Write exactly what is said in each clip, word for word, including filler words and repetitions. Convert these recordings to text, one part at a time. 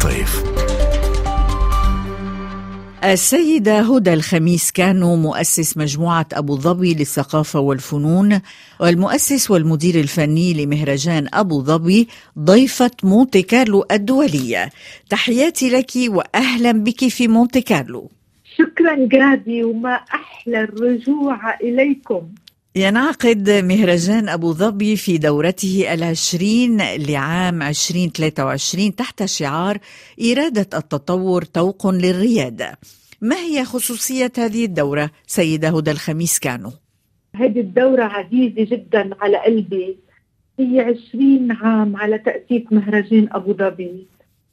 الصيف. السيدة هدى الخميس كانوا مؤسس مجموعة أبو ظبي للثقافة والفنون والمؤسس والمدير الفني لمهرجان أبو ظبي ضيفة مونتي كارلو الدولية. تحياتي لك وأهلا بك في مونتي كارلو. شكرا جادي، وما أحلى الرجوع إليكم. ينعقد مهرجان أبو ظبي في دورته العشرين لعام عشرين ثلاثة وعشرين تحت شعار إرادة التطور طوق للريادة. ما هي خصوصية هذه الدورة سيدة هدى الخميس كانوا؟ هذه الدورة عزيزة جدا على قلبي. هي عشرين عام على تأسيس مهرجان أبو ظبي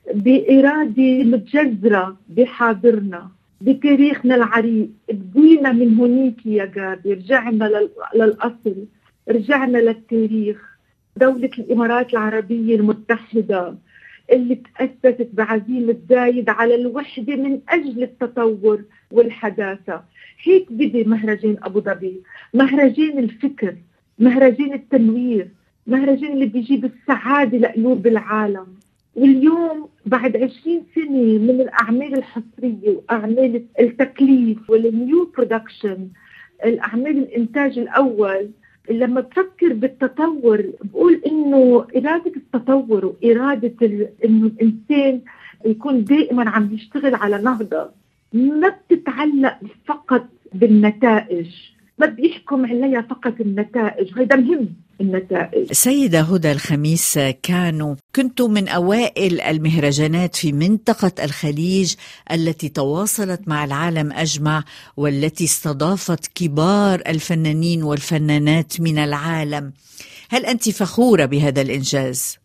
بإرادة متجذرة بحاضرنا بتاريخنا العريق. بدينا من هنيك يا جابر، رجعنا للأصل، رجعنا للتاريخ. دولة الإمارات العربية المتحدة اللي تأسست بعزيمة زايد على الوحدة من أجل التطور والحداثة. هيك بدي مهرجان أبو ظبي، مهرجان الفكر، مهرجان التنوير، مهرجان اللي بيجيب السعادة لقلوب العالم. واليوم بعد عشرين سنة من الأعمال الحصرية وأعمال التكليف والنيو برودكشن، الأعمال الإنتاج الأول، لما بفكر بالتطور بقول إنه إرادة التطور وإرادة إنه الإنسان يكون دائما عم يشتغل على نهضة ما بتتعلق فقط بالنتائج، ما بيحكم عليها فقط النتائج. هذا مهم النتائج. سيدة هدى الخميس كانوا كنتم من أوائل المهرجانات في منطقة الخليج التي تواصلت مع العالم أجمع والتي استضافت كبار الفنانين والفنانات من العالم. هل أنت فخورة بهذا الإنجاز؟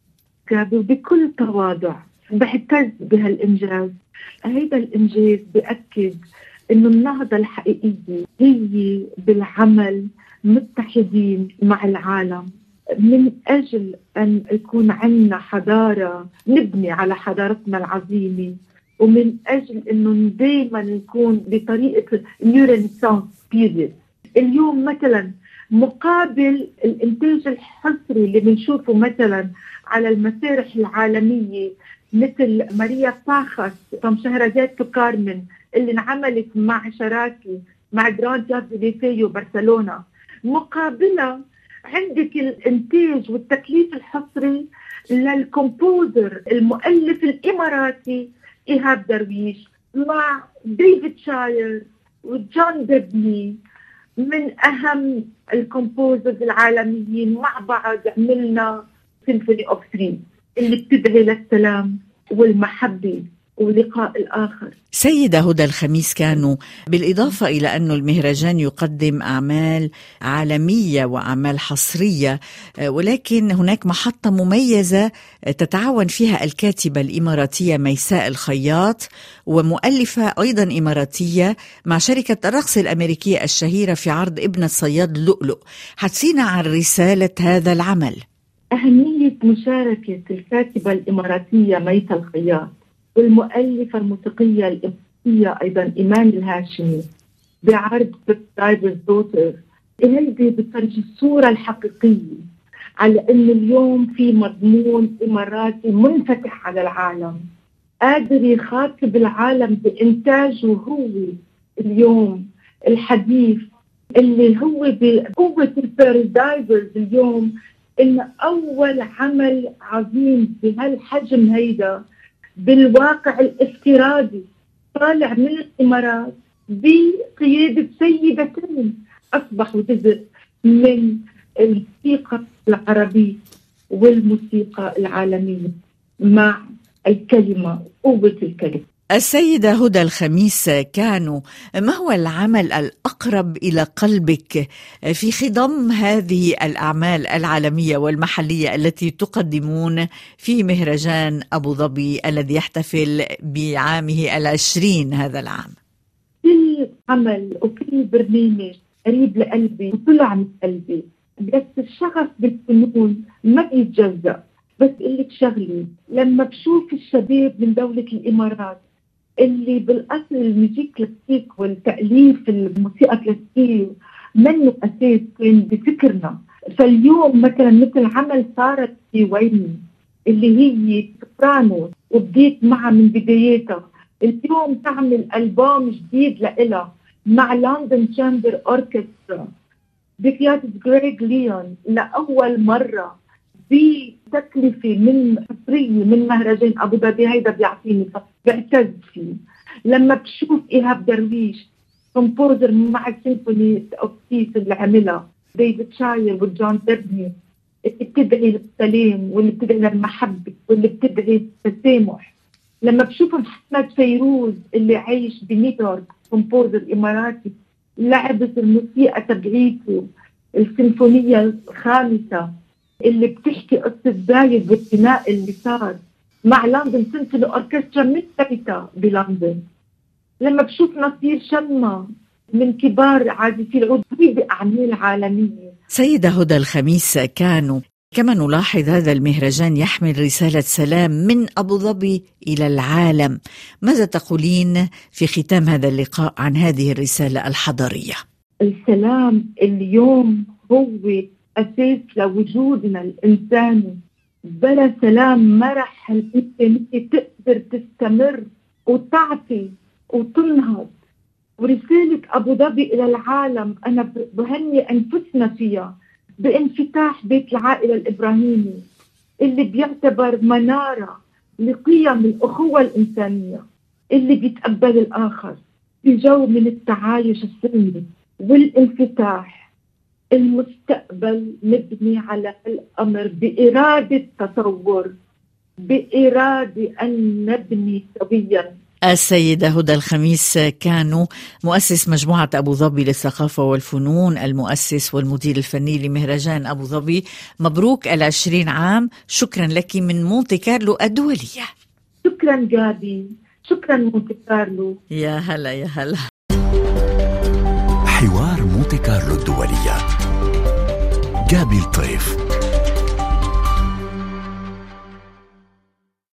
بكل تواضع بحتز بهالإنجاز. هذا الإنجاز بأكد إنه النهضة الحقيقية هي بالعمل متحدين مع العالم من أجل أن يكون عندنا حضارة نبني على حضارتنا العظيمة، ومن أجل أنه دايما نكون بطريقة نيو رينيسانس بيريد. اليوم مثلا مقابل الإنتاج الحصري اللي بنشوفه مثلا على المسارح العالمية مثل ماريا باخاس from شهرزاد تو كارمن اللي انعملت مع شراكي مع جراند تياترو دي فيو برشلونة، مقابلة عندك الانتاج والتكليف الحصري للكومبوزر المؤلف الاماراتي ايهاب درويش مع ديفيد شاير وجون دبني من اهم الكومبوزرز العالميين. مع بعض عملنا سيمفوني اوف ثري اللي بتدعي للسلام والمحبة ولقاء الآخر. سيدة هدى الخميس كانوا بالإضافة إلى أن المهرجان يقدم أعمال عالمية وأعمال حصرية، ولكن هناك محطة مميزة تتعاون فيها الكاتبة الإماراتية ميساء الخياط ومؤلفة أيضا إماراتية مع شركة الرقص الأمريكية الشهيرة في عرض ابنة صياد لؤلؤ. حدثينا عن رسالة هذا العمل. أهمية مشاركة الكاتبة الإماراتية ميساء الخياط والمؤلفة الموسيقية الإماراتية أيضا إيمان الهاشمي بعرض دايفرز دوتر. هذه بتفرج الصورة الحقيقية على أن اليوم في مضمون إماراتي منفتح على العالم قادر يخاطب العالم بإنتاجه هو اليوم الحديث اللي هو بقوة البارادايفرز. اليوم إن أول عمل عظيم بهالحجم هيدا بالواقع الافتراضي طالع من الإمارات بقيادة سيدتين أصبحوا جزء من الموسيقى العربية والموسيقى العالمية مع الكلمة قوة الكلمة. السيدة هدى الخميس كانوا ما هو العمل الأقرب إلى قلبك في خضم هذه الأعمال العالمية والمحلية التي تقدمون في مهرجان أبو ظبي الذي يحتفل بعامه العشرين هذا العام؟ كل عمل وكل برنامج قريب لقلبي وطلع من قلبي، بس الشغف بالفنون ما بيتجزأ. بس قلت شغلي لما بشوف الشباب من دولة الإمارات اللي بالأصل الموسيقى كلاسيك والتأليف الموسيقى كلاسيكية منه أساس كان بفكرنا. فاليوم مثلا مثل عمل صارت في ويني اللي هي سوبرانو وبديت معها من بداياتها. اليوم تعمل ألبوم جديد لإلها مع لندن تشامبر أوركسترا بقيادة غريغ ليون لأول مرة بتكلفة من حصرية من مهرجان أبو ظبي. هيدا بيعطيني بعتز فيه. لما بشوف إيهاب درويش كومبوزر مع السيمفوني أوكسيس اللي عملها ديفيد شاير وجون ديربني، اللي بتدعي للسلام واللي بتدعي للمحبة واللي بتدعي للتسامح. لما بشوف محمد فيروز اللي عايش بنيويورك كومبوزر إماراتي لعبت الموسيقى تبعيته السيمفونية الخامسة اللي بتحكي قصة زايد والبناء اللي صار مع لندن سيمفوني أوركسترا من بيتها بلندن. لما بشوف نصير شمة من كبار عازفي العود بأعمال عالمية. سيدة هدى الخميس كانوا، كما نلاحظ هذا المهرجان يحمل رسالة سلام من أبو ظبي إلى العالم. ماذا تقولين في ختام هذا اللقاء عن هذه الرسالة الحضارية؟ السلام اليوم هو أساس لوجودنا الإنساني. بلا سلام ما رح الإنسانية تقدر تستمر وتعطي وتنهض. ورسالة أبو ظبي إلى العالم أنا بهني أنفسنا فيها بانفتاح بيت العائلة الإبراهيمي اللي بيعتبر منارة لقيم الأخوة الإنسانية، اللي بيتقبل الآخر بجو من التعايش السلمي والانفتاح. المستقبل مبني على الأمر بإرادة تصور، بإرادة أن نبني سويا. السيدة هدى الخميس كانوا، مؤسس مجموعة أبو ظبي للثقافة والفنون، المؤسس والمدير الفني لمهرجان أبو ظبي. مبروك العشرين عام. شكرا لك من مونتي كارلو الدولية. شكرا جابي، شكرا مونتي كارلو. يا هلا يا هلا. حوار مونتي كارلو الدولية، جابي الطيف.